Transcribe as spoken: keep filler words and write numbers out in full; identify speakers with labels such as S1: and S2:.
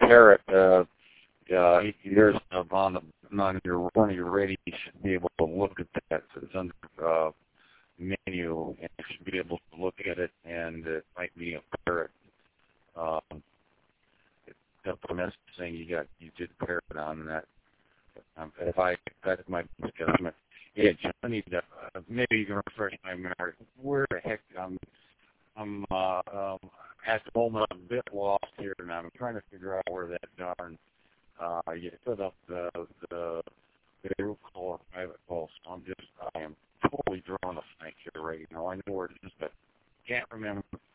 S1: Parrot, uh, uh, here's on the on your one of your radios. You should be able to look at that. So it's under uh, menu, and you should be able to look at it, and it might be a Parrot. Um, That's the message saying you got you did Parrot on that. Um, if I that might be good. Yeah, I need to, uh, maybe you can refresh my memory. Where the heck I'm I'm uh, um, at the moment I'm a bit lost here, and I'm trying to figure out where that darn uh, you set up the the the group call or private call. So I'm just I am totally drawing a blank here right now. I know where it is, but can't remember